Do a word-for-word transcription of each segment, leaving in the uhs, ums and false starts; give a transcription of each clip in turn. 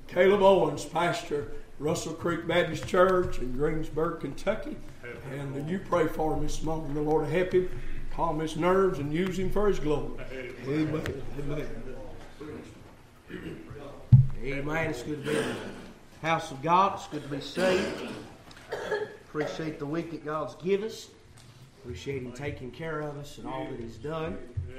Caleb Owens, pastor, Russell Creek Baptist Church in Greensburg, Kentucky. And you pray for him this morning. The Lord will help him, calm his nerves, and use him for his glory. Amen. Amen. Amen. It's good to be in the house of God. It's good to be saved. Appreciate the week that God's given us. Appreciate Him taking care of us and all that He's done.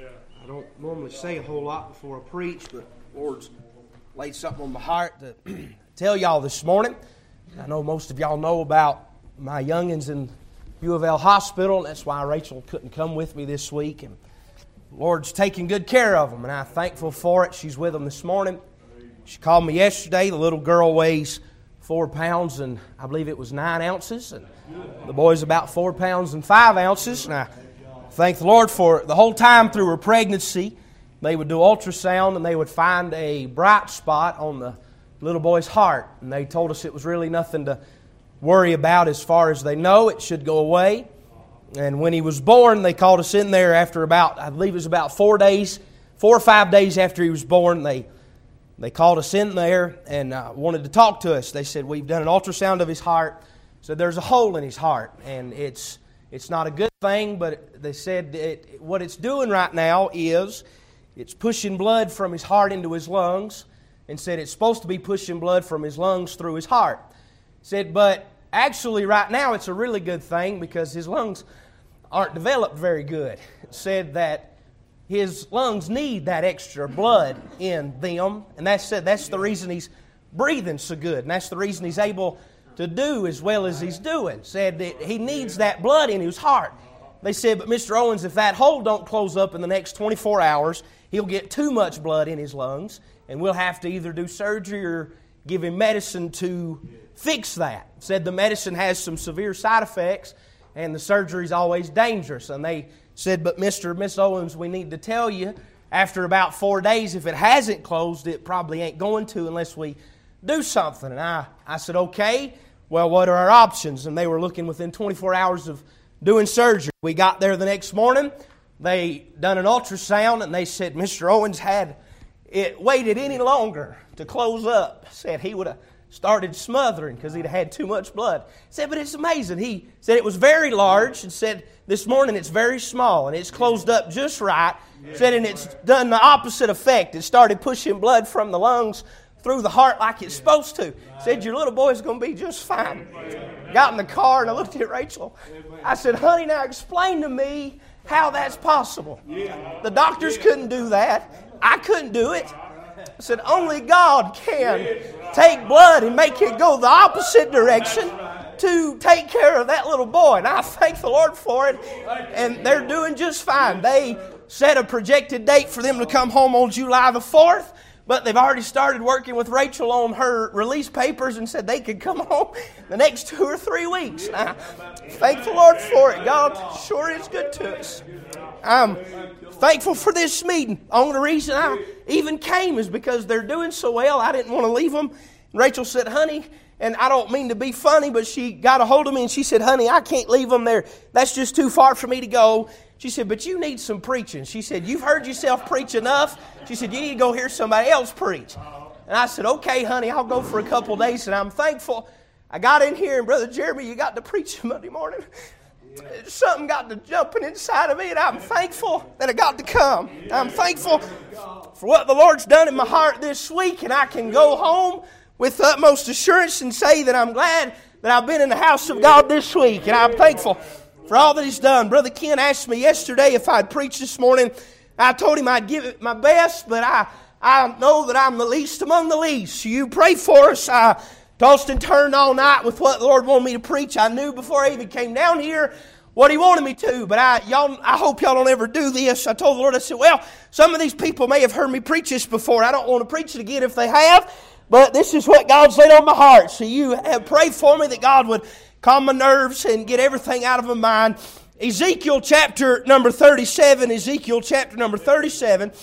I don't normally say a whole lot before I preach, but the Lord's laid something on my heart to tell y'all this morning. I know most of y'all know about my youngins in U of L Hospital, and that's why Rachel couldn't come with me this week. And the Lord's taking good care of them, and I'm thankful for it. She's with them this morning. She called me yesterday. The little girl weighs four pounds and I believe it was nine ounces, and the boy's about four pounds and five ounces. And I thank the Lord for the whole time through her pregnancy, they would do ultrasound and they would find a bright spot on the little boy's heart. And they told us it was really nothing to worry about as far as they know. It should go away. And when he was born, they called us in there after about, I believe it was about four days, four or five days after he was born. They they called us in there and uh, wanted to talk to us. They said, we've done an ultrasound of his heart. So there's a hole in his heart, and it's it's not a good thing, but they said it, what it's doing right now is it's pushing blood from his heart into his lungs, and said it's supposed to be pushing blood from his lungs through his heart. Said, but actually right now it's a really good thing because his lungs aren't developed very good. It said that his lungs need that extra blood in them, and that's that's the reason he's breathing so good, and that's the reason he's able to do as well as he's doing. Said that he needs that blood in his heart. They said, but Mister Owens, if that hole don't close up in the next twenty-four hours, he'll get too much blood in his lungs, and we'll have to either do surgery or give him medicine to fix that. Said the medicine has some severe side effects, and the surgery's always dangerous. And they said, but Mister and Miss Owens, we need to tell you, after about four days, if it hasn't closed, it probably ain't going to unless we do something. And I, I said, okay, well, what are our options? And they were looking within twenty-four hours of doing surgery. We got there the next morning. They done an ultrasound, and they said Mister Owens had it waited any longer to close up. Said he would have started smothering because he'd had too much blood. Said, but it's amazing. He said it was very large, and said this morning it's very small, and it's closed up just right. Said, and it's done the opposite effect. It started pushing blood from the lungs through the heart like it's supposed to. Said, your little boy's going to be just fine. Got in the car, and I looked at Rachel. I said, honey, now explain to me how that's possible. The doctors couldn't do that. I couldn't do it. I said, only God can take blood and make it go the opposite direction to take care of that little boy. And I thank the Lord for it. And they're doing just fine. They set a projected date for them to come home on July the fourth. But they've already started working with Rachel on her release papers and said they could come home the next two or three weeks. Now, thank the Lord for it. God sure is good to us. I'm thankful for this meeting. The only reason I even came is because they're doing so well. I didn't want to leave them. Rachel said, honey, and I don't mean to be funny, but she got a hold of me and she said, honey, I can't leave them there. That's just too far for me to go. She said, but you need some preaching. She said, you've heard yourself preach enough. She said, you need to go hear somebody else preach. And I said, okay, honey, I'll go for a couple of days. And I'm thankful. I got in here, and Brother Jeremy, you got to preach Monday morning. Something got to jumping inside of me, and I'm thankful that I got to come. I'm thankful for what the Lord's done in my heart this week, and I can go home with the utmost assurance and say that I'm glad that I've been in the house of God this week, and I'm thankful for all that He's done. Brother Ken asked me yesterday if I'd preach this morning. I told him I'd give it my best, but I, I know that I'm the least among the least. You pray for us. I tossed and turned all night with what the Lord wanted me to preach. I knew before I even came down here what He wanted me to, but I y'all, I hope y'all don't ever do this. I told the Lord, I said, well, some of these people may have heard me preach this before. I don't want to preach it again if they have, but this is what God's laid on my heart. So you have prayed for me that God would calm my nerves and get everything out of my mind. Ezekiel chapter number thirty-seven. Ezekiel chapter number thirty-seven.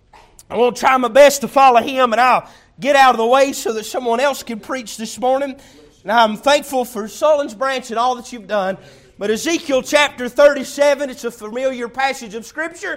I want to try my best to follow him, and I'll get out of the way so that someone else can preach this morning. And I'm thankful for Sullins Branch and all that you've done. But Ezekiel chapter thirty-seven, it's a familiar passage of Scripture.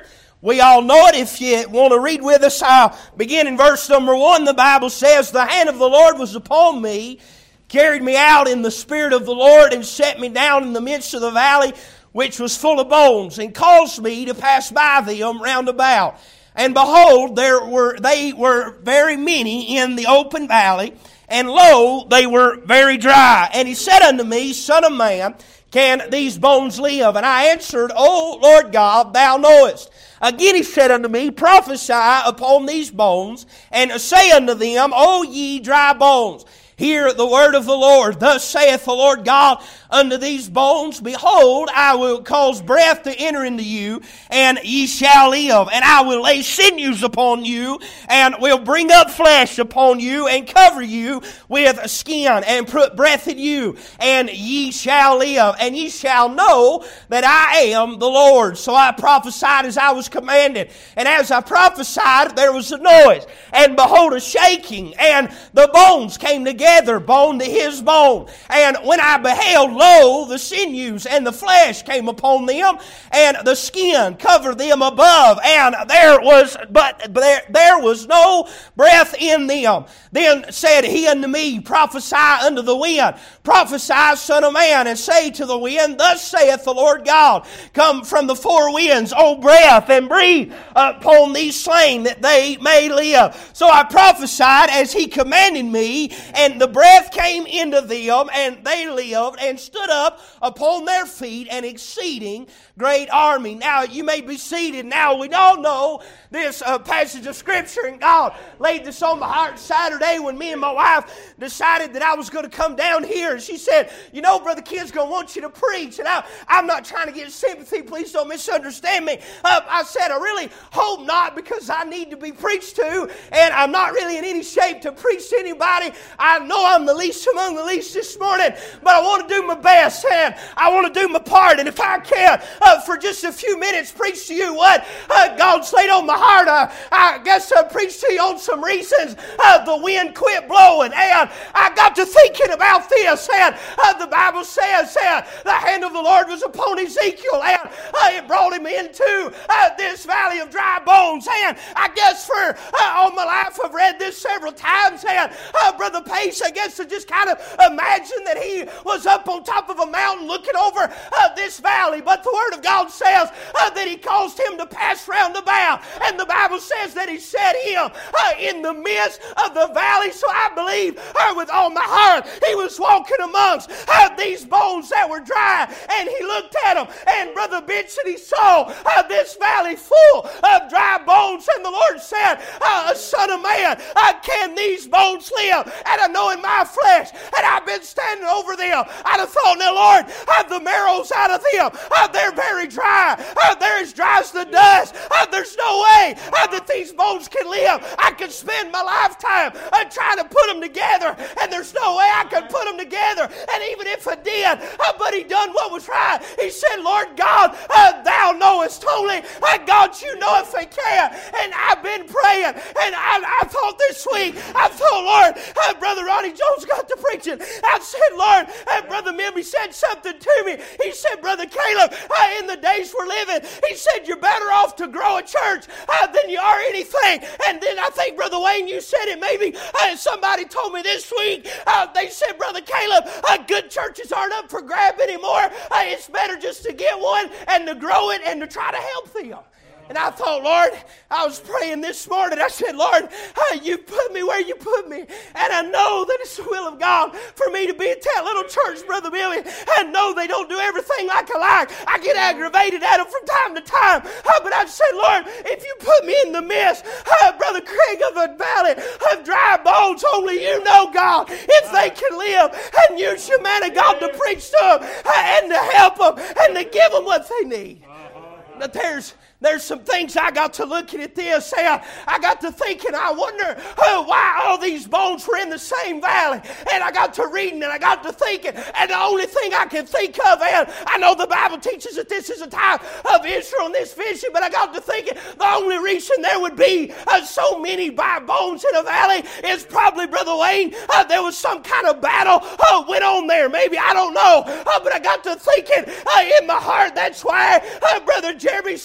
We all know it. If you want to read with us, I'll begin in verse number one. The Bible says, "The hand of the Lord was upon me, carried me out in the Spirit of the Lord, and set me down in the midst of the valley, which was full of bones, and caused me to pass by them round about. And behold, there were they were very many in the open valley, and lo, they were very dry. And he said unto me, Son of man, can these bones live? And I answered, O Lord God, thou knowest. Again he said unto me, Prophesy upon these bones, and say unto them, O ye dry bones, hear the word of the Lord. Thus saith the Lord God unto these bones, Behold, I will cause breath to enter into you, and ye shall live. And I will lay sinews upon you, and will bring up flesh upon you, and cover you with skin, and put breath in you, and ye shall live. And ye shall know that I am the Lord. So I prophesied as I was commanded. And as I prophesied, there was a noise, and behold, a shaking, and the bones came together, bone to his bone. And when I beheld, lo, the sinews and the flesh came upon them, and the skin covered them above, and there was but there, there was no breath in them. Then said he unto me, Prophesy unto the wind, prophesy, son of man, and say to the wind, Thus saith the Lord God, Come from the four winds, O breath, and breathe upon these slain, that they may live. So I prophesied as he commanded me, and the breath came into them, and they lived, and stood up upon their feet, an exceeding great army. Now you may be seated. Now we all know this uh, passage of Scripture, and God laid this on my heart Saturday when me and my wife decided that I was going to come down here. And she said, you know, Brother Kid's going to want you to preach. And I, I'm not trying to get sympathy. Please don't misunderstand me. Uh, I said, I really hope not, because I need to be preached to, and I'm not really in any shape to preach to anybody. I know I'm the least among the least this morning, but I want to do my best, and I want to do my part. And if I can, uh, for just a few minutes, preach to you what uh, God's laid on my heart. Uh, I guess I'll preach to you on some reasons uh, the wind quit blowing. And I got to thinking about this, and uh, the Bible says uh, the hand of the Lord was upon Ezekiel, and uh, it brought him into uh, this valley of dry bones. And I guess for uh, all my life I've read this several times, and uh, Brother Pace, I guess to just kind of imagine that he was up on top of a mountain looking over uh, this valley. But the Word of God says uh, that he caused him to pass round about, and the Bible says that he set him uh, in the midst of the valley. So I believe uh, with all my heart he was walking amongst uh, these bones that were dry, and he looked at them, and Brother Benson, he saw uh, this valley full of dry bones, and the Lord said, uh, Son of man, uh, can these bones live? And I know in my flesh, and I've been standing over them, I'd have thought, now Lord, have the marrows out of them. Uh, they're very dry. Uh, they're as dry as the dust. Uh, there's no way uh, that these bones can live. I could spend my lifetime uh, trying to put them together, and there's no way I could put them together. And even if I did, uh, but he done what was right. He said, Lord God, uh, thou knowest only. Uh, God, you know if they can. And I've been praying, and I, I thought this week, I thought, Lord, uh, Brother Ronnie Jones got to preaching. I said, Lord, uh, Brother Milby said something to me. He said, Brother Caleb, uh, in the days we're living, he said, you're better off to grow a church uh, than you are anything. And then I think, Brother Wayne, you said it maybe. Uh, somebody told me this week, uh, they said, Brother Caleb, uh, good churches aren't up for grab anymore. Uh, it's better just to get one and to grow it and to try to help them. And I thought, Lord, I was praying this morning. I said, Lord, uh, you put me where you put me. And I know that it's the will of God for me to be at that little church, Brother Billy. I know they don't do everything like I like. I get aggravated at them from time to time. Uh, but I said, Lord, if you put me in the midst, uh, Brother Craig, of a valley of dry bones, only you know, God, if they can live, and use your man of God to preach to them uh, and to help them and to give them what they need. But there's There's some things I got to looking at this. I, I got to thinking, I wonder uh, why all these bones were in the same valley. And I got to reading and I got to thinking. And the only thing I can think of, and I know the Bible teaches that this is a time of Israel and this vision, but I got to thinking the only reason there would be uh, so many bones in a valley is probably, Brother Wayne, uh, there was some kind of battle uh, went on there. Maybe, I don't know. Uh, but I got to thinking uh, in my heart, that's why, uh, Brother Jeremy, so many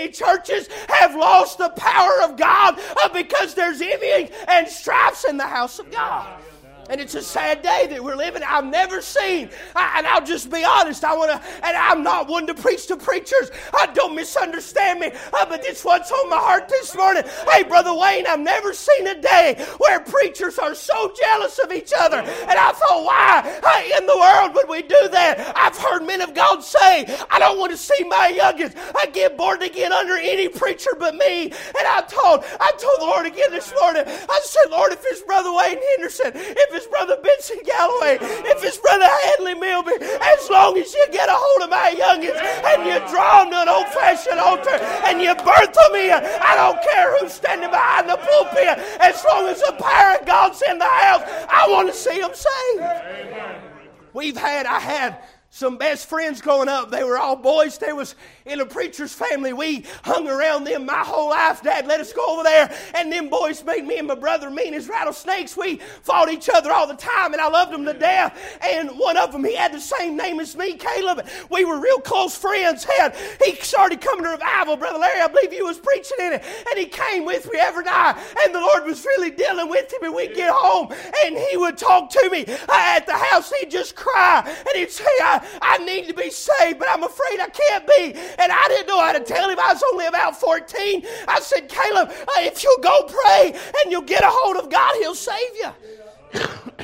many churches have lost the power of God uh, because there's envying and strifes in the house of God. And it's a sad day that we're living. I've never seen, I, and I'll just be honest, I want to, and I'm not one to preach to preachers. I don't misunderstand me, uh, but it's what's on my heart this morning. Hey, Brother Wayne, I've never seen a day where preachers are so jealous of each other. And I thought, why uh, in the world would we do that? I've heard men of God say, I don't want to see my youngest I get born again under any preacher but me. And I told, I told the Lord again this morning, I said, Lord, if it's Brother Wayne Henderson, if it's Brother Benson Galloway, if it's Brother Hadley Milby, as long as you get a hold of my youngins and you draw them to an old-fashioned altar and you birth them in, I don't care who's standing behind the pulpit, as long as the power of God's in the house, I want to see them saved. We've had, I had some best friends growing up. They were all boys. They was in a preacher's family. We hung around them my whole life. Dad let us go over there, and them boys made me and my brother mean as rattlesnakes. We fought each other all the time, and I loved them to death. And one of them, he had the same name as me, Caleb. We were real close friends. And he started coming to revival. Brother Larry, I believe you was preaching in it. And he came with me every night, and the Lord was really dealing with him. And we'd get home, and he would talk to me at the house. He'd just cry, and he'd say, I, I need to be saved, but I'm afraid I can't be. And I didn't know how to tell him. I was only about fourteen. I said, Caleb, if you'll go pray and you'll get a hold of God, He'll save you.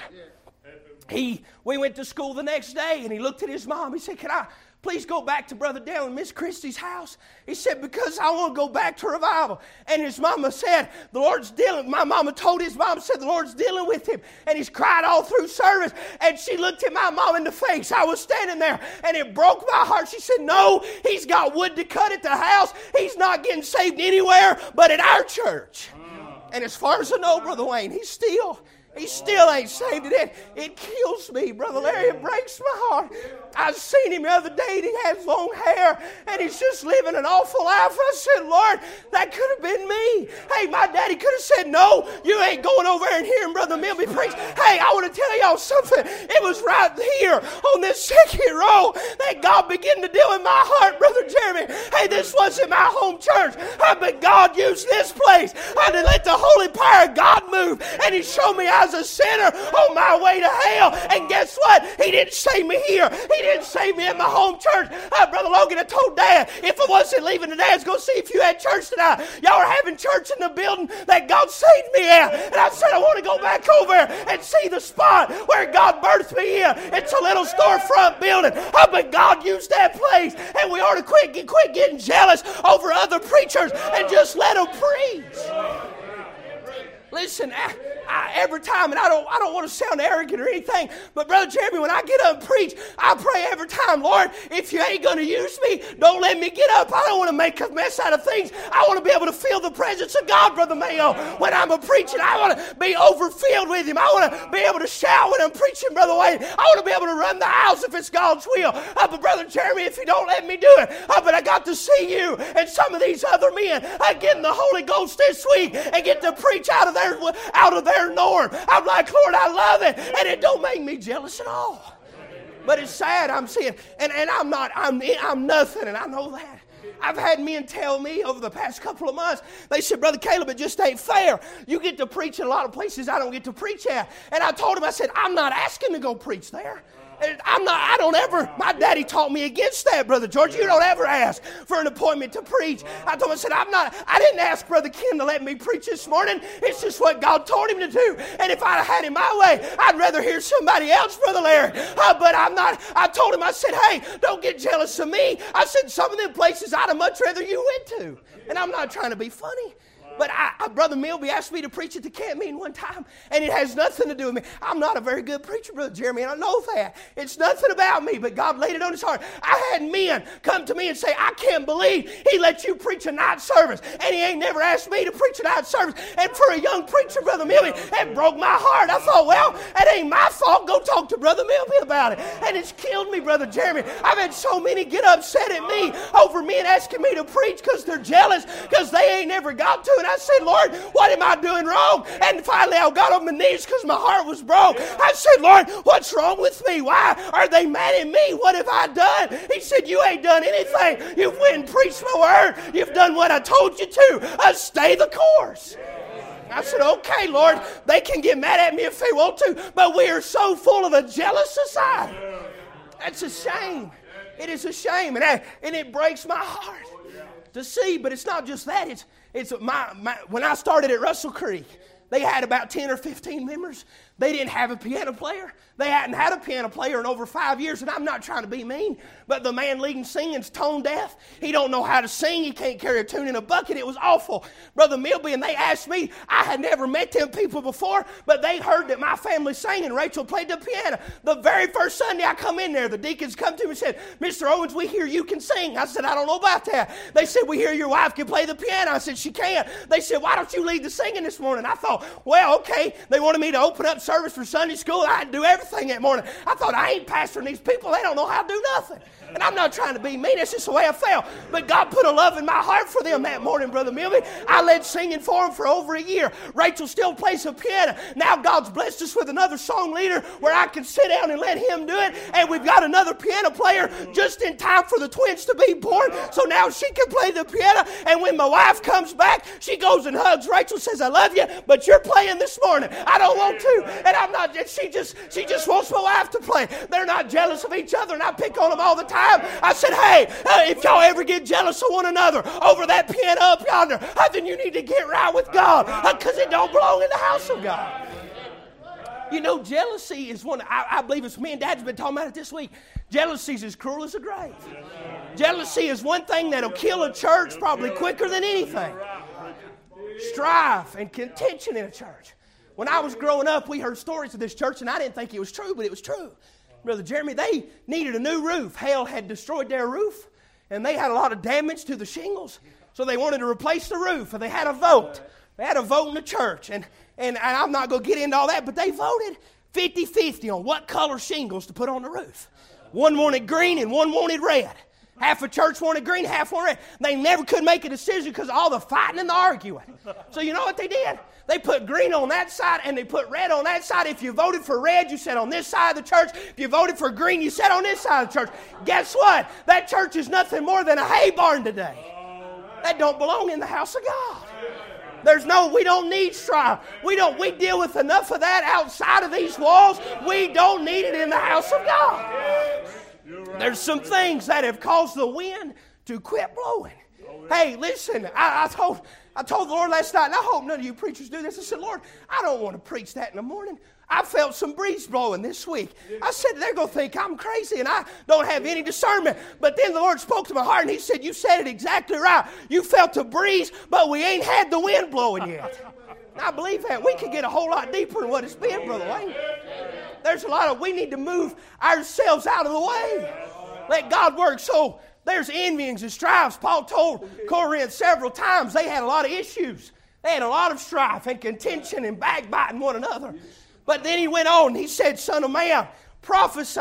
he, we went to school the next day, and he looked at his mom. He said, can I please go back to Brother Dale and Miss Christie's house? He said, because I want to go back to revival. And his mama said, the Lord's dealing. My mama told his mom, said, the Lord's dealing with him. And he's cried all through service. And she looked at my mom in the face. I was standing there, and it broke my heart. She said, no, he's got wood to cut at the house. He's not getting saved anywhere but at our church. And as far as I know, Brother Wayne, he's still... He still ain't saved. It, it kills me, Brother Larry. It breaks my heart. I seen him the other day, and he has long hair, and he's just living an awful life. I said, Lord, that could have been me. Hey, my daddy could have said, no, you ain't going over there and hearing Brother Milby preach. Hey, I want to tell y'all something. It was right here on this second row that God began to deal in my heart, Brother Jeremy. Hey, this wasn't my home church, but God used this place. I had to let the holy power of God move, and He showed me I was a sinner on my way to hell. And guess what? He didn't save me here. He didn't save me in my home church. Uh, Brother Logan, I told Dad, if I wasn't leaving today, I was going to see if you had church tonight. Y'all are having church in the building that God saved me at. And I said, I want to go back over and see the spot where God birthed me in. It's a little storefront building. Oh, but God used that place. And we ought to quit, quit getting jealous over other preachers and just let them preach. Listen, I, I, every time, and I don't I don't want to sound arrogant or anything, but Brother Jeremy, when I get up and preach, I pray every time, Lord, if you ain't going to use me, don't let me get up. I don't want to make a mess out of things. I want to be able to feel the presence of God, Brother Mayo. When I'm a preaching, I want to be overfilled with Him. I want to be able to shout when I'm preaching, Brother Wayne. I want to be able to run the house if it's God's will. Uh, but Brother Jeremy, if you don't let me do it, uh, but I got to see you and some of these other men uh, getting the Holy Ghost this week and get to preach out of their out of their norm. I'm like, Lord, I love it, and it don't make me jealous at all. But it's sad. I'm seeing, and, and I'm not, I'm I'm nothing, and I know that. I've had men tell me over the past couple of months, they said, Brother Caleb, it just ain't fair. You get to preach in a lot of places I don't get to preach at. And I told him, I said, I'm not asking to go preach there. I'm not, I don't ever, my daddy taught me against that, Brother George. You don't ever ask for an appointment to preach. I told him, I said, I'm not, I didn't ask Brother Ken to let me preach this morning. It's just what God told him to do. And if I'd had it my way, I'd rather hear somebody else, Brother Larry. Uh, but I'm not, I told him, I said, hey, don't get jealous of me. I said, some of them places I'd have much rather you went to. And I'm not trying to be funny. But I, I, Brother Milby asked me to preach at the camp meeting one time, and it has nothing to do with me. I'm not a very good preacher, Brother Jeremy, and I know that. It's nothing about me, but God laid it on His heart. I had men come to me and say, I can't believe He let you preach a night service, and He ain't never asked me to preach a night service. And for a young preacher, Brother Milby, it broke my heart. I thought, well, it ain't my fault. Go talk to Brother Milby about it. And it's killed me, Brother Jeremy. I've had so many get upset at me over men asking me to preach because they're jealous, because they ain't never got to it. doing? I said, Lord, what am I doing wrong? And finally I got on my knees because my heart was broke. I said, Lord, what's wrong with me? Why are they mad at me? What have I done? He said, you ain't done anything. You've went and preached my word. You've done what I told you to. Uh, stay the course. I said, okay, Lord, they can get mad at me if they want to, but we are so full of a jealous society. That's a shame. It is a shame, and, I, and it breaks my heart to see. But it's not just that. It's it's my, my when I started at Russell Creek, they had about ten or fifteen members. They didn't have a piano player. They hadn't had a piano player in over five years, and I'm not trying to be mean, but the man leading singing's tone deaf. He don't know how to sing. He can't carry a tune in a bucket. It was awful. Brother Milby, and they asked me, I had never met them people before, but they heard that my family sang, and Rachel played the piano. The very first Sunday I come in there, the deacons come to me and said, Mister Owens, we hear you can sing. I said, I don't know about that. They said, we hear your wife can play the piano. I said, she can. They said, why don't you lead the singing this morning? I thought, well, okay. They wanted me to open up service for Sunday school. I had to do everything that morning. I thought, I ain't pastoring these people. They don't know how to do nothing. And I'm not trying to be mean. That's just the way I felt. But God put a love in my heart for them that morning, Brother Milby. I led singing for them for over a year. Rachel still plays the piano. Now God's blessed us with another song leader where I can sit down and let him do it. And we've got another piano player just in time for the twins to be born. So now she can play the piano. And when my wife comes back, she goes and hugs Rachel, says, I love you, but you're playing this morning. I don't want to. And I'm not, she just, she just wants my wife to play. They're not jealous of each other, and I pick on them all the time. I said, hey, uh, if y'all ever get jealous of one another over that piano up yonder, uh, then you need to get right with God, because uh, it don't belong in the house of God. You know, jealousy is one, I, I believe it's me and Dad's been talking about it this week. Jealousy is as cruel as the grave. Jealousy is one thing that'll kill a church probably quicker than anything. Strife and contention in a church. When I was growing up, we heard stories of this church, and I didn't think it was true, but it was true. Brother Jeremy, they needed a new roof. Hail had destroyed their roof, and they had a lot of damage to the shingles, so they wanted to replace the roof, and they had a vote. They had a vote in the church, and, and, and I'm not going to get into all that, but they voted fifty-fifty on what color shingles to put on the roof. One wanted green and one wanted red. Half the church wanted green, half wanted red. They never could make a decision because of all the fighting and the arguing. So you know what they did? They put green on that side and they put red on that side. If you voted for red, you sat on this side of the church. If you voted for green, you sat on this side of the church. Guess what? That church is nothing more than a hay barn today. That don't belong in the house of God. There's no, we don't need strife. We don't, we deal with enough of that outside of these walls. We don't need it in the house of God. There's some things that have caused the wind to quit blowing. Hey, listen, I, I told I told the Lord last night, and I hope none of you preachers do this. I said, Lord, I don't want to preach that in the morning. I felt some breeze blowing this week. I said, they're going to think I'm crazy and I don't have any discernment. But then the Lord spoke to my heart and he said, you said it exactly right. You felt a breeze, but we ain't had the wind blowing yet. And I believe that. We could get a whole lot deeper than what it's been, Brother Wayne. There's a lot of, we need to move ourselves out of the way. Let God work. So there's envyings and strifes. Paul told Corinth several times they had a lot of issues. They had a lot of strife and contention and backbiting one another. But then he went on. He said, Son of man, prophesy.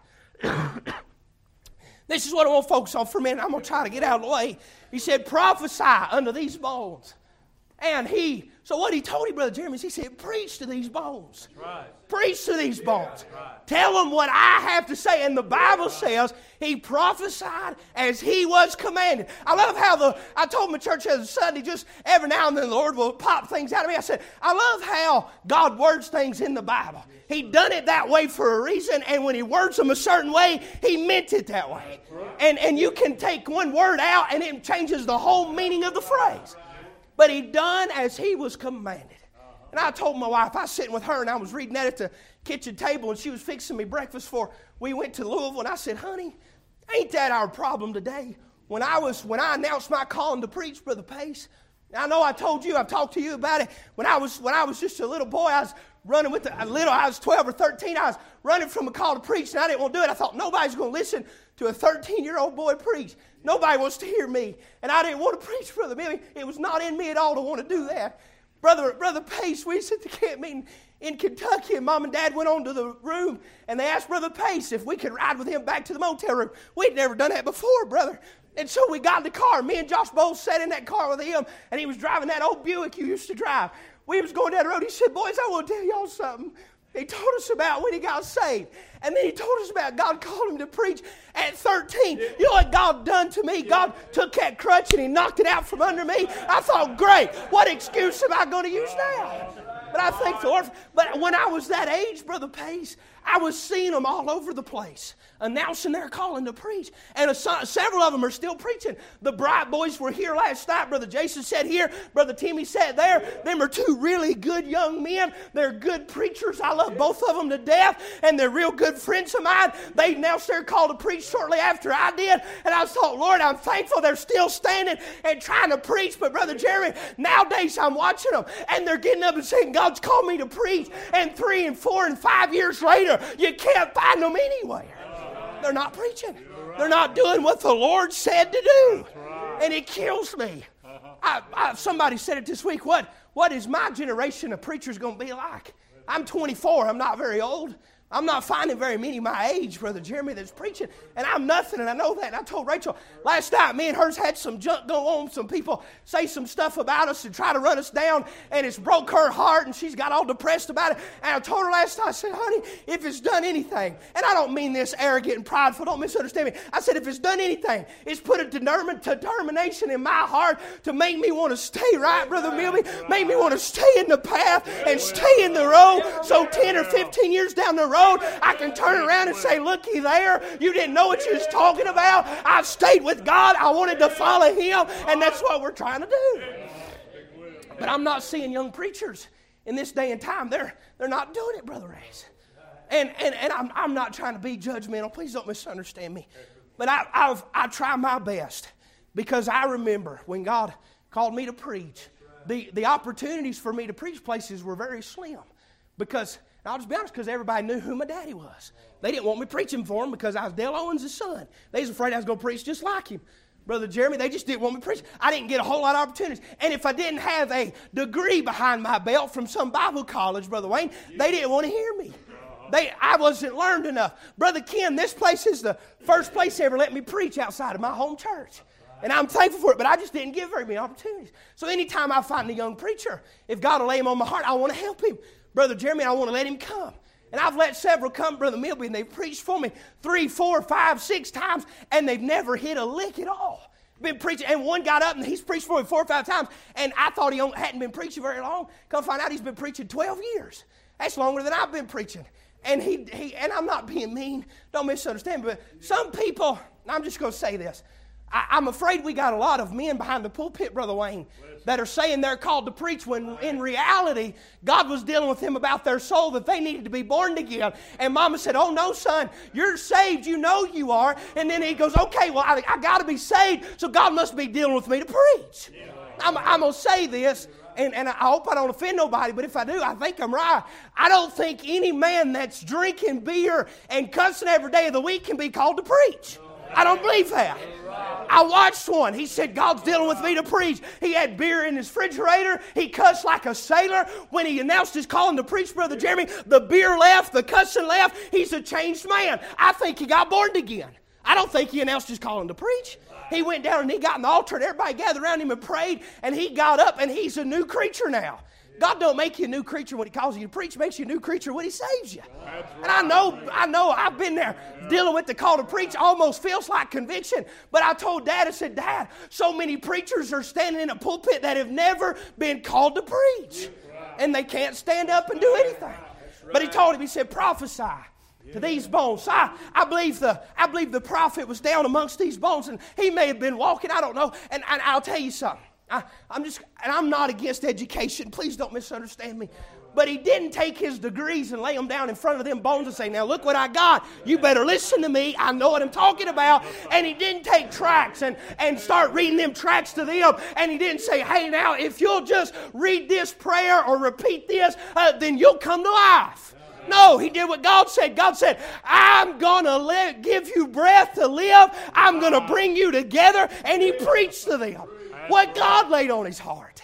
This is what I want to focus on for a minute. I'm going to try to get out of the way. He said, prophesy unto these bones. And he, so what he told him, Brother Jeremy, is he said, preach to these bones. Right. Preach to these bones. Right. Tell them what I have to say. And the Bible says he prophesied as he was commanded. I love how the, I told my church as a Sunday, just every now and then the Lord will pop things out of me. I said, I love how God words things in the Bible. He done it that way for a reason, and when he words them a certain way, he meant it that way. And, and you can take one word out and it changes the whole meaning of the phrase. But he done as he was commanded. And I told my wife, I was sitting with her and I was reading that at the kitchen table and she was fixing me breakfast for, we went to Louisville, and I said, honey, ain't that our problem today? When I was, when I announced my calling to preach, Brother Pace, I know I told you, I've talked to you about it. When I was, when I was just a little boy, I was running with the, a little, I was twelve or thirteen, I was running from a call to preach and I didn't want to do it. I thought nobody's going to listen to a thirteen-year-old boy preach. Nobody wants to hear me. And I didn't want to preach, Brother Billy. It was not in me at all to want to do that. Brother, Brother Pace, we was at the camp meeting in Kentucky, and Mom and Dad went on to the room, and they asked Brother Pace if we could ride with him back to the motel room. We'd never done that before, brother. And so we got in the car. Me and Josh Bowles sat in that car with him, and he was driving that old Buick you used to drive. We was going down the road. He said, boys, I want to tell y'all something. He told us about when he got saved. And then he told us about God called him to preach at thirteen. You know what God done to me? God took that crutch and he knocked it out from under me. I thought, great, what excuse am I going to use now? But I thank the Lord. But when I was that age, Brother Pace, I was seeing them all over the place, announcing their calling to preach. And a, several of them are still preaching. The Bright Boys were here last night. Brother Jason sat here. Brother Timmy sat there. Them are two really good young men. They're good preachers. I love both of them to death. And they're real good friends of mine. They announced their call to preach shortly after I did. And I thought, Lord, I'm thankful they're still standing and trying to preach. But Brother Jeremy, nowadays I'm watching them. And they're getting up and saying, God's called me to preach. And three and four and five years later, you can't find them anywhere. They're not preaching. They're not doing what the Lord said to do. And it kills me. I, I, somebody said it this week. What, what is my generation of preachers going to be like? I'm twenty-four. I'm not very old. I'm not finding very many my age, Brother Jeremy, that's preaching. And I'm nothing, and I know that. And I told Rachel, last night, me and hers had some junk go on. Some people say some stuff about us and try to run us down, and it's broke her heart, and she's got all depressed about it. And I told her last night, I said, honey, if it's done anything, and I don't mean this arrogant and prideful, don't misunderstand me. I said, if it's done anything, it's put a determin- determination in my heart to make me want to stay right, Brother Milby, make me want to stay in the path and stay in the road, so ten or fifteen years down the road, I can turn around and say, looky there, you didn't know what you was talking about. I stayed with God. I wanted to follow Him, and that's what we're trying to do. But I'm not seeing young preachers in this day and time. They're, they're not doing it, Brother Reyes. And, and, and I'm, I'm not trying to be judgmental. Please don't misunderstand me. But I, I've, I try my best, because I remember when God called me to preach, the, the opportunities for me to preach places were very slim. Because I'll just be honest, because everybody knew who my daddy was. They didn't want me preaching for him because I was Dale Owens' son. They was afraid I was going to preach just like him. Brother Jeremy, they just didn't want me to preach. I didn't get a whole lot of opportunities. And if I didn't have a degree behind my belt from some Bible college, Brother Wayne, they didn't want to hear me. They, I wasn't learned enough. Brother Ken, this place is the first place they ever let me preach outside of my home church. And I'm thankful for it, but I just didn't give very many opportunities. So anytime I find a young preacher, if God will lay him on my heart, I want to help him. Brother Jeremy, I want to let him come. And I've let several come, Brother Milby, and they've preached for me three, four, five, six times, and they've never hit a lick at all. Been preaching, and one got up and he's preached for me four or five times, and I thought he hadn't been preaching very long. Come find out he's been preaching twelve years. That's longer than I've been preaching. And he, he and I'm not being mean, don't misunderstand me, but some people, I'm just going to say this. I, I'm afraid we got a lot of men behind the pulpit, Brother Wayne, that are saying they're called to preach when in reality, God was dealing with them about their soul, that they needed to be born again. And Mama said, oh no, son, you're saved, you know you are. And then he goes, okay, well, I, I got to be saved, so God must be dealing with me to preach. I'm, I'm going to say this, and, and I hope I don't offend nobody, but if I do, I think I'm right. I don't think any man that's drinking beer and cussing every day of the week can be called to preach. I don't believe that. I watched one. He said, God's dealing with me to preach. He had beer in his refrigerator. He cussed like a sailor. When he announced his calling to preach, Brother Jeremy, the beer left, the cussing left. He's a changed man. I think he got born again. I don't think he announced his calling to preach. He went down and he got in the altar and everybody gathered around him and prayed, and he got up and he's a new creature now. God don't make you a new creature when He calls you to preach. He makes you a new creature when He saves you. Right. And I know, I know, I've been there dealing with the call to preach. Almost feels like conviction. But I told Dad, I said, Dad, so many preachers are standing in a pulpit that have never been called to preach. Right. And they can't stand up and do anything. Right. But He told him, He said, prophesy to these bones. So I, I believe the I believe the prophet was down amongst these bones, and he may have been walking, I don't know. And, and I'll tell you something. I, I'm just, and I'm not against education. Please don't misunderstand me. But he didn't take his degrees and lay them down in front of them bones and say, now look what I got. You better listen to me. I know what I'm talking about. And he didn't take tracts and, and start reading them tracts to them. And he didn't say, hey, now if you'll just read this prayer or repeat this, uh, then you'll come to life. No, he did what God said. God said, I'm going to give you breath to live. I'm going to bring you together. And he preached to them what God laid on his heart.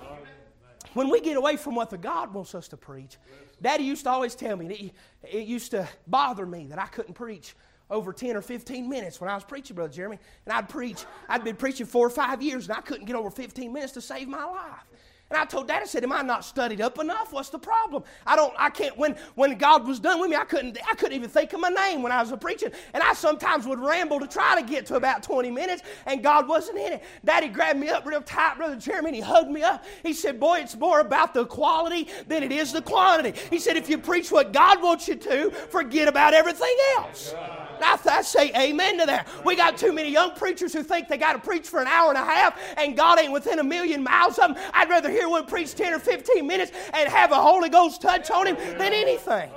When we get away from what the God wants us to preach, Daddy used to always tell me, it, it used to bother me that I couldn't preach over ten or fifteen minutes when I was preaching, Brother Jeremy. And I'd preach, I'd been preaching four or five years, and I couldn't get over fifteen minutes to save my life. And I told Dad, I said, am I not studied up enough? What's the problem? I don't, I can't, when, when God was done with me, I couldn't, I couldn't even think of my name when I was preaching. And I sometimes would ramble to try to get to about twenty minutes, and God wasn't in it. Daddy grabbed me up real tight, Brother Jeremy, and he hugged me up. He said, boy, it's more about the quality than it is the quantity. He said, if you preach what God wants you to, forget about everything else. I, th- I say amen to that. We got too many young preachers who think they got to preach for an hour and a half, and God ain't within a million miles of them. I'd rather hear one preach ten or fifteen minutes and have a Holy Ghost touch on him than anything.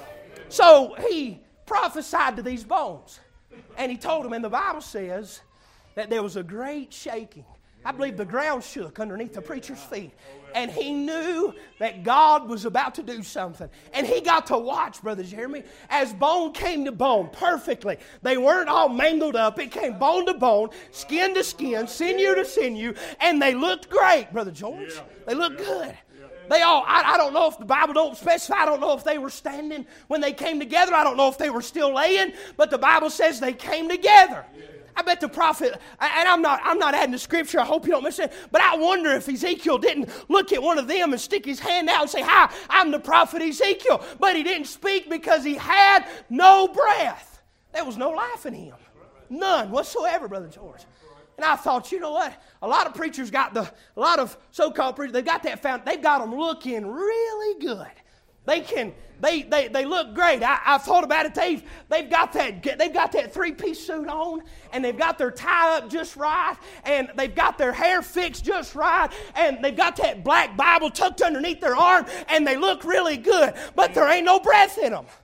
So he prophesied to these bones, and he told them, and the Bible says that there was a great shaking. I believe the ground shook underneath the preacher's feet. And he knew that God was about to do something. And he got to watch, Brother Jeremy, as bone came to bone perfectly. They weren't all mangled up. It came bone to bone, skin to skin, sinew to sinew. And they looked great, Brother George. They looked good. They all, I, I don't know if the Bible don't specify. I don't know if they were standing when they came together. I don't know if they were still laying. But the Bible says they came together. I bet the prophet, and I'm not I'm not adding the scripture, I hope you don't miss it, but I wonder if Ezekiel didn't look at one of them and stick his hand out and say, hi, I'm the prophet Ezekiel. But he didn't speak because he had no breath. There was no life in him. None whatsoever, Brother George. And I thought, you know what? A lot of preachers got the, a lot of so-called preachers, they've got that found, they've got them looking really good. They can, they they they look great. I, I've thought about it. They've they've got that they've got that three-piece suit on, and they've got their tie up just right, and they've got their hair fixed just right, and they've got that black Bible tucked underneath their arm, and they look really good. But there ain't no breath in them.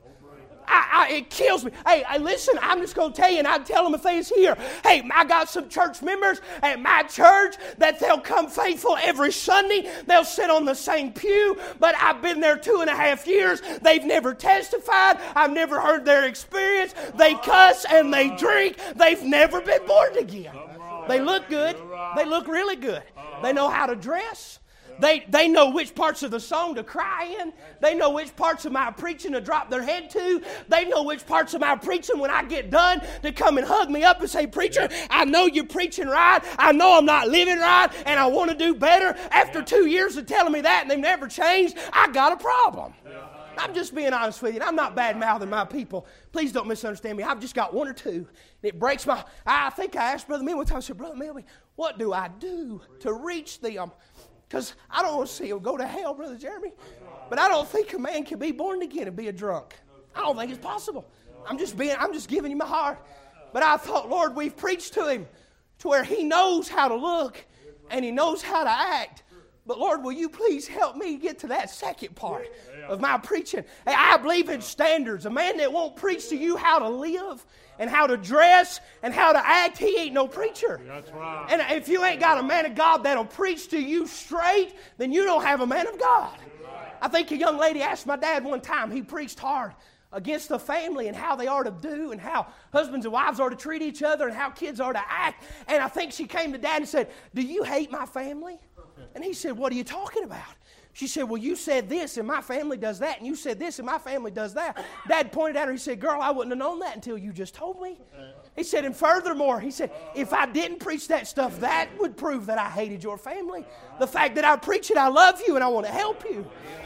I, I, it kills me. Hey, I, listen, I'm just going to tell you, and I'd tell them if they was here. Hey, I got some church members at my church that they'll come faithful every Sunday. They'll sit on the same pew, but I've been there two and a half years. They've never testified. I've never heard their experience. They cuss and they drink. They've never been born again. They look good. They look really good. They know how to dress. They they know which parts of the song to cry in. They know which parts of my preaching to drop their head to. They know which parts of my preaching when I get done to come and hug me up and say, preacher, I know you're preaching right. I know I'm not living right, and I want to do better. After two years of telling me that and they've never changed, I got a problem. I'm just being honest with you. And I'm not bad-mouthing my people. Please don't misunderstand me. I've just got one or two. It breaks my... I think I asked Brother Milby one time, I said, Brother Milby, what do I do to reach them? Because I don't want to see them go to hell, Brother Jeremy. But I don't think a man can be born again and be a drunk. I don't think it's possible. I'm just being, I'm just giving you my heart. But I thought, Lord, we've preached to him to where he knows how to look and he knows how to act. But Lord, will you please help me get to that second part of my preaching? Hey, I believe in standards. A man that won't preach to you how to live and how to dress and how to act, he ain't no preacher. That's right. And if you ain't got a man of God that'll preach to you straight, then you don't have a man of God. I think a young lady asked my dad one time, he preached hard against the family and how they are to do and how husbands and wives are to treat each other and how kids are to act. And I think she came to Dad and said, do you hate my family? And he said, what are you talking about? She said, well, you said this and my family does that, and you said this and my family does that. Dad pointed at her, he said, girl, I wouldn't have known that until you just told me. He said, and furthermore, he said, if I didn't preach that stuff, that would prove that I hated your family. The fact that I preach it, I love you and I want to help you.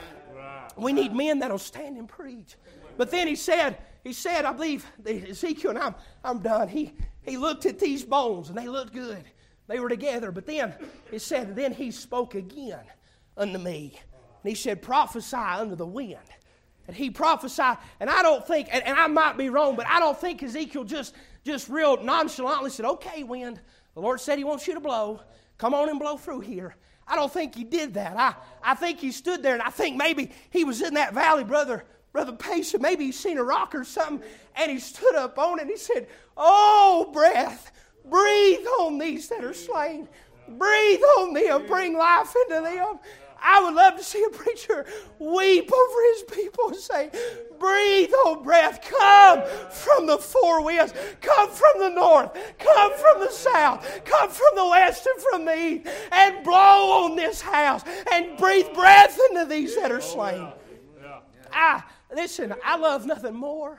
We need men that'll stand and preach. But then he said, he said, I believe, Ezekiel, and I'm, I'm done, he, he looked at these bones and they looked good. They were together. But then it said, then he spoke again unto me. And he said, prophesy unto the wind. And he prophesied, and I don't think, and, and I might be wrong, but I don't think Ezekiel just, just real nonchalantly said, okay, wind, the Lord said he wants you to blow. Come on and blow through here. I don't think he did that. I, I think he stood there, and I think maybe he was in that valley, brother, Brother Pace, and maybe he seen a rock or something, and he stood up on it, and he said, oh, breath, breathe on these that are slain. Breathe on them. Bring life into them. I would love to see a preacher weep over his people and say, breathe, oh breath, come from the four winds, come from the north, come from the south, come from the west and from the east, and blow on this house and breathe breath into these that are slain. I, listen, I love nothing more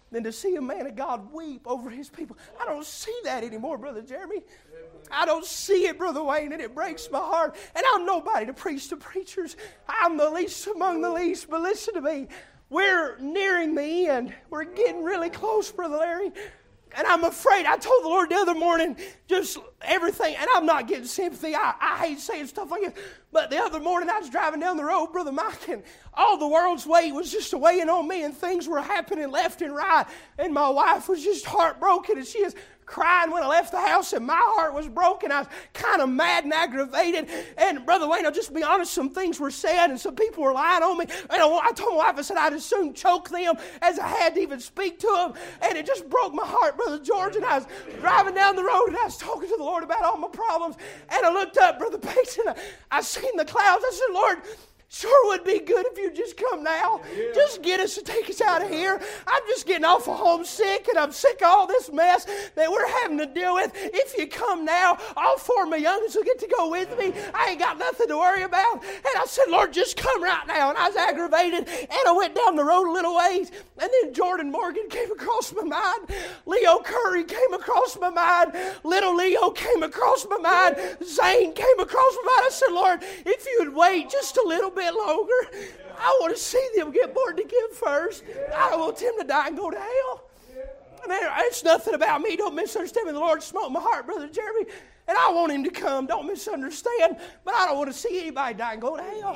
than to see a man of God weep over his people. I don't see that anymore, Brother Jeremy. I don't see it, Brother Wayne, and it breaks my heart. And I'm nobody to preach to preachers. I'm the least among the least, but listen to me. We're nearing the end. We're getting really close, Brother Larry. And I'm afraid, I told the Lord the other morning, just everything, and I'm not getting sympathy. I, I hate saying stuff like this. But the other morning I was driving down the road, Brother Mike, and all the world's weight was just weighing on me, and things were happening left and right. And my wife was just heartbroken, and she is crying when I left the house, and my heart was broken. I was kind of mad and aggravated. And Brother Wayne, I'll just be honest, some things were said, and some people were lying on me. And I told my wife, I said I'd as soon choke them as I had to even speak to them. And it just broke my heart, Brother George. And I was driving down the road, and I was talking to the Lord about all my problems. And I looked up, Brother Bates, and I, I seen the clouds. I said, Lord, sure would be good if you just come now. Yeah. Just get us and take us out of here. I'm just getting awful homesick, and I'm sick of all this mess that we're having to deal with. If you come now, all four of my youngins will get to go with me. I ain't got nothing to worry about. And I said, Lord, just come right now. And I was aggravated, and I went down the road a little ways, and then Jordan Morgan came across my mind. Leo Curry came across my mind. Little Leo came across my mind. Zane came across my mind. I said, Lord, if you would wait just a little bit longer, I want to see them get born again first. I don't want them to die and go to hell. And it's nothing about me. Don't misunderstand me. The Lord smote my heart, Brother Jeremy, and I want him to come. Don't misunderstand. But I don't want to see anybody die and go to hell.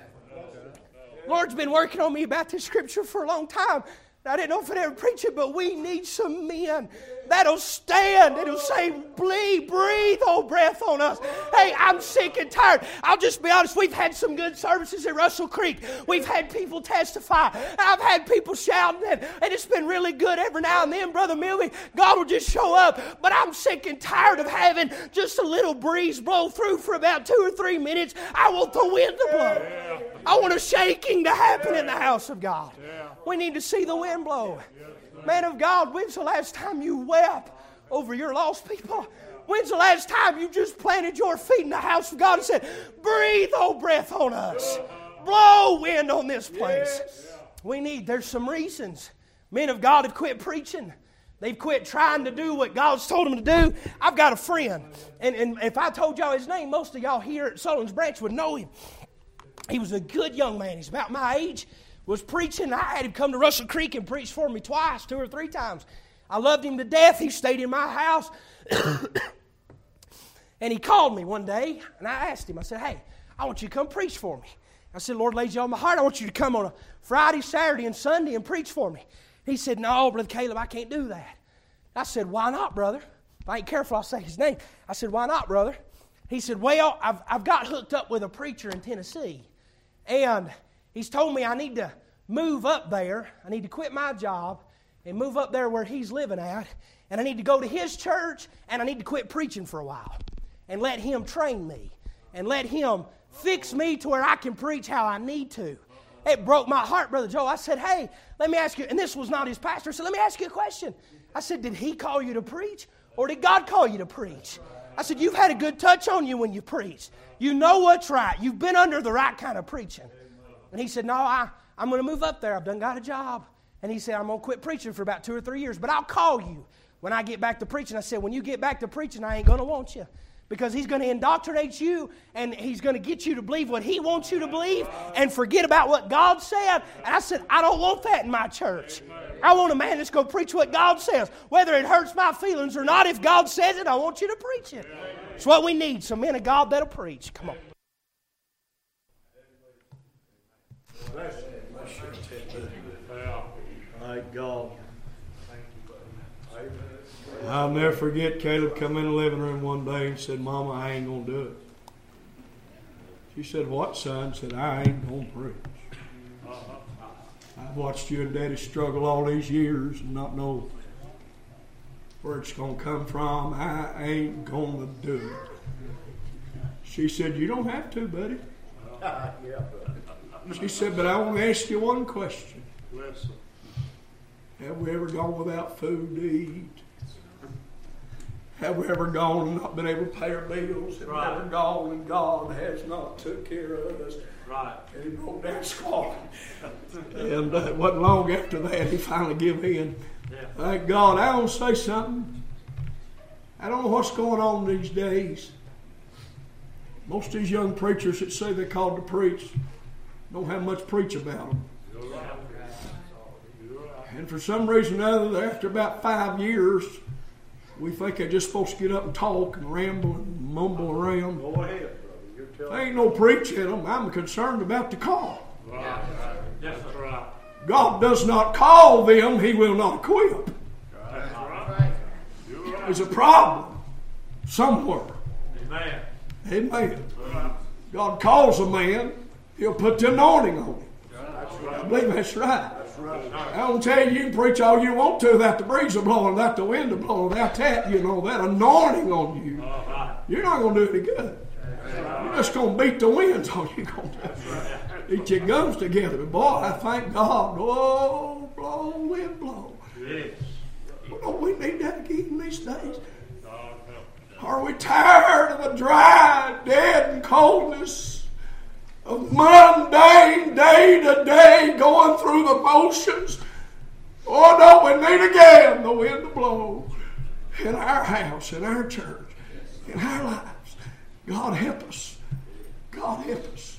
The Lord's been working on me about this scripture for a long time. I didn't know if I'd ever preach it, but we need some men that'll stand, that'll say, breathe, breathe, oh breath on us. Hey, I'm sick and tired. I'll just be honest, we've had some good services at Russell Creek. We've had people testify. I've had people shouting, and, and it's been really good every now and then, Brother Millie. God will just show up. But I'm sick and tired of having just a little breeze blow through for about two or three minutes. I want the wind to blow. I want a shaking to happen in the house of God. We need to see the wind blow. Man of God, when's the last time you wept over your lost people? When's the last time you just planted your feet in the house of God and said, breathe, oh breath on us. Blow wind on this place. We need, there's some reasons. Men of God have quit preaching. They've quit trying to do what God's told them to do. I've got a friend, and, and if I told y'all his name, most of y'all here at Sullivan's Branch would know him. He was a good young man. He's about my age. Was preaching. I had him come to Russell Creek and preach for me twice, two or three times. I loved him to death. He stayed in my house. And he called me one day, and I asked him, I said, hey, I want you to come preach for me. I said, Lord lays you on my heart. I want you to come on a Friday, Saturday, and Sunday and preach for me. He said, no, Brother Caleb, I can't do that. I said, why not, brother? If I ain't careful, I'll say his name. I said, why not, brother? He said, well, I've, I've got hooked up with a preacher in Tennessee. And he's told me I need to move up there. I need to quit my job and move up there where he's living at. And I need to go to his church, and I need to quit preaching for a while and let him train me and let him fix me to where I can preach how I need to. It broke my heart, Brother Joe. I said, hey, let me ask you, and this was not his pastor, so let me ask you a question. I said, did he call you to preach, or did God call you to preach? I said, you've had a good touch on you when you preach. You know what's right. You've been under the right kind of preaching. And he said, no, I, I'm going to move up there. I've done got a job. And he said, I'm going to quit preaching for about two or three years, but I'll call you when I get back to preaching. I said, when you get back to preaching, I ain't going to want you. Because he's going to indoctrinate you, and he's going to get you to believe what he wants you to believe and forget about what God said. And I said, I don't want that in my church. I want a man that's going to preach what God says. Whether it hurts my feelings or not, if God says it, I want you to preach it. It's what we need, some men of God that'll preach. Come on. Thank God. I'll never forget Caleb come in the living room one day and said, Mama, I ain't going to do it. She said, what, son? I said, I ain't going to preach. I've watched you and Daddy struggle all these years and not know where it's going to come from. I ain't going to do it. She said, you don't have to, buddy. She said, but I want to ask you one question. Have we ever gone without food to eat? Have we ever gone and not been able to pay our bills? Have right. we ever gone and God has not took care of us? Right. And he broke down squawking. And uh, it wasn't long after that he finally gave in. Thank God. I don't say something. I don't know what's going on these days. Most of these young preachers that say they're called to preach don't have much preach about them. And for some reason or other, after about five years, we think they're just supposed to get up and talk and ramble and mumble around. Go ahead, brother. There ain't no preach in them. I'm concerned about the call. Right. That's right. God does not call them, He will not equip. That's right. You're right. There's a problem somewhere. Amen. Amen. Right. God calls a man, He'll put the anointing on him. That's I right. believe that's right. That's right. I don't tell you, you can preach all you want to without the breeze a blowing, without the wind a blowing, without that, you know, that anointing on you. All right. You're not going to do any good. You're just going to beat the winds all you're going to do. Eat your gums together. But boy, I thank God. Oh, blow, wind blow. Yes. Well, don't we need that again these days? God help. Are we tired of the dry, dead and coldness of mundane, day-to-day going through the motions? Oh, don't we need again the wind to blow in our house, in our church, in our lives? God help us. God help us.